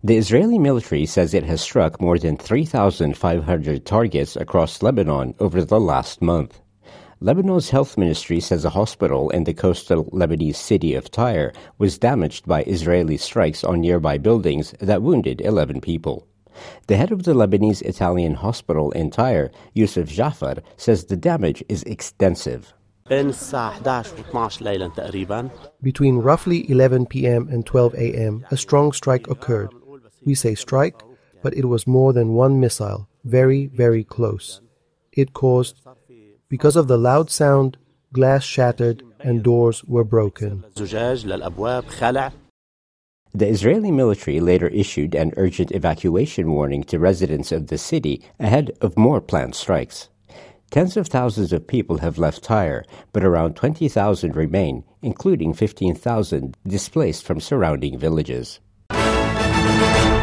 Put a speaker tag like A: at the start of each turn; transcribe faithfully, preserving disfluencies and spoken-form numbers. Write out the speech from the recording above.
A: The Israeli military says it has struck more than three thousand five hundred targets across Lebanon over the last month. Lebanon's health ministry says a hospital in the coastal Lebanese city of Tyre was damaged by Israeli strikes on nearby buildings that wounded eleven people. The head of the Lebanese-Italian hospital in Tyre, Yusuf Jafar, says the damage is extensive.
B: Between roughly eleven p.m. and twelve a.m., a strong strike occurred. We say strike, but it was more than one missile, very, very close. It caused, because of the loud sound, glass shattered and doors were broken.
A: The Israeli military later issued an urgent evacuation warning to residents of the city ahead of more planned strikes. Tens of thousands of people have left Tyre, but around twenty thousand remain, including fifteen thousand displaced from surrounding villages.